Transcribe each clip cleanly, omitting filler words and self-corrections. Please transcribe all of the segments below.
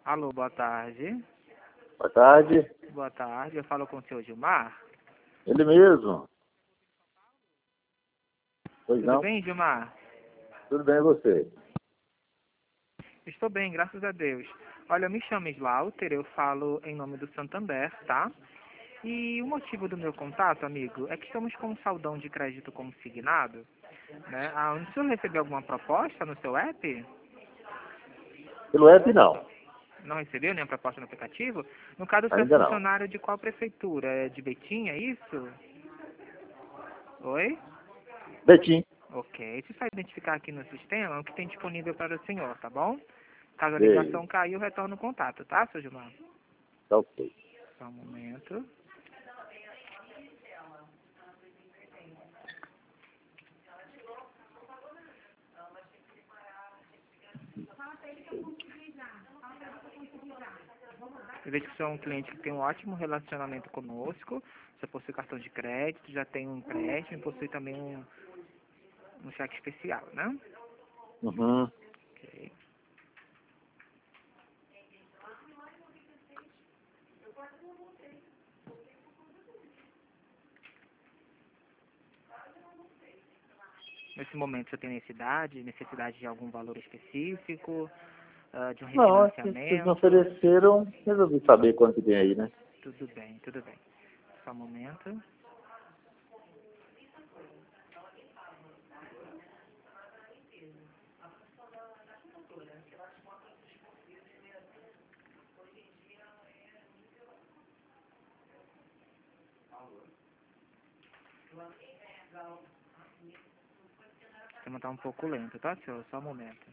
Alô, boa tarde. Boa tarde. Boa tarde, eu falo com o senhor Gilmar. Ele mesmo. Pois Tudo não? bem, Gilmar? Tudo bem, e você? Estou bem, graças a Deus. Olha, eu me chamo Slaughter, eu falo em nome do Santander, tá? E o motivo do meu contato, amigo, é que estamos com um saldão de crédito consignado, né? O senhor recebeu alguma proposta no seu app? Pelo app, não. Não recebeu nenhuma proposta no aplicativo? No caso, o senhor é Ainda não. funcionário de qual prefeitura? É de Betim, é isso? Oi? Betim. Ok. Se só identificar aqui no sistema o que tem disponível para o senhor, tá bom? Caso a Sei. ligação cair, eu retorno o contato, tá, seu Gilmar? Tá ok. Só um momento. Eu vejo que o senhor é um cliente que tem um ótimo relacionamento conosco. Você possui cartão de crédito, já tem um empréstimo e possui também um cheque especial, né? Uhum. Ok. Nesse momento, você tem necessidade de algum valor específico, de um Não, acho que vocês me refinanciamento? ofereceram. Resolvi saber quanto que tem aí, né? Tudo bem, tudo bem. Só um momento. O sistema está um pouco lento, tá, senhor? Só um momento.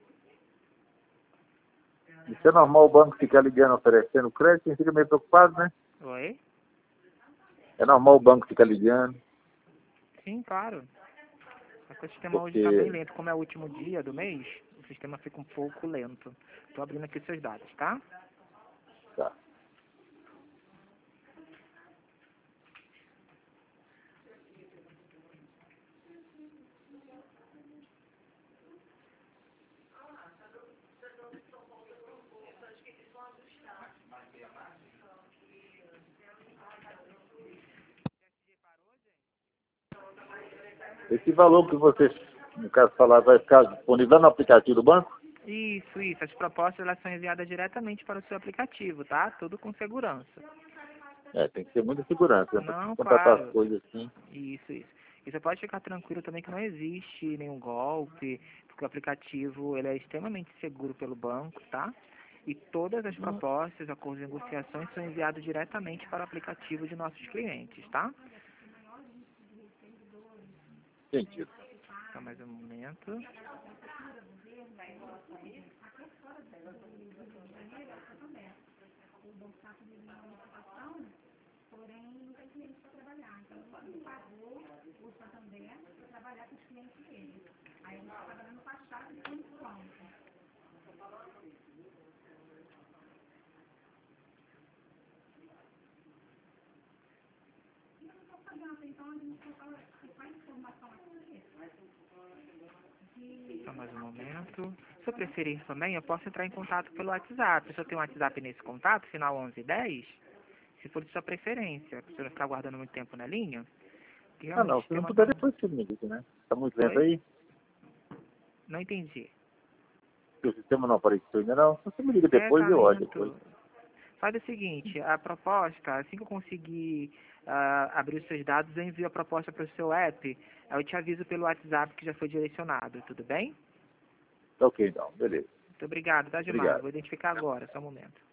Isso é normal o banco ficar ligando, oferecendo crédito, quem fica meio preocupado, né? Oi? É normal o banco ficar ligando, Sim, claro. Só que o sistema hoje está bem porque... lento. Como é o último dia do mês, o sistema fica um pouco lento. Estou abrindo aqui os seus dados, tá? Tá. Esse valor que vocês, no caso, falaram, vai ficar disponível lá no aplicativo do banco? Isso, isso. As propostas elas são enviadas diretamente para o seu aplicativo, tá? Tudo com segurança. É, tem que ter muita segurança, né? Pra Não, contratar as claro. coisas assim. Isso, isso. E você pode ficar tranquilo também que não existe nenhum golpe, porque o aplicativo ele é extremamente seguro pelo banco, tá? E todas as propostas, acordos e negociações são enviados diretamente para o aplicativo de nossos clientes, tá? Sentido. Só mais um momento. Só mais um momento. Se eu preferir também, eu posso entrar em contato pelo WhatsApp. Se eu tenho um WhatsApp nesse contato, final 1110, se for de sua preferência, para você não ficar guardando muito tempo na linha, que Ah, realmente o não. Se não sistema puder, está... depois você me diz, né? Tá muito lento Oi? aí. Não entendi. Se o sistema não apareceu ainda não, você me liga É, depois tá e eu olho depois. lento. Faz o seguinte, a proposta, assim que eu conseguir abrir os seus dados, eu envio a proposta para o seu app. Aí eu te aviso pelo WhatsApp que já foi direcionado, tudo bem? Tá ok, então. Beleza. Muito obrigado, tá, Gilmar? Obrigado. Vou identificar agora, só um momento.